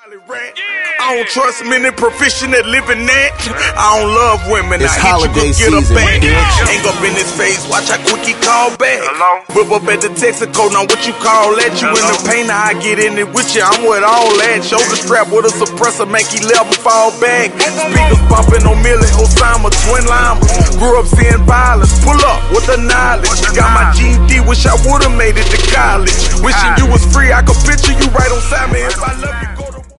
I don't trust many proficient at living that. I don't love women. It's I hit holiday you, get season, her back. bitch. Hang up in his face, watch how quick he call back. Whip up at the Texaco, now what you call that? You in the paint, I get in it with you, I'm with all that. Shoulder strap with a suppressor, make he level fall back. Speakers bumping on Millie, Osama, twin llama. Grew up seeing violence, pull up with the knowledge. Got my GED, wish I would've made it to college. Wishing you was free, I could picture you right on side me if I love you.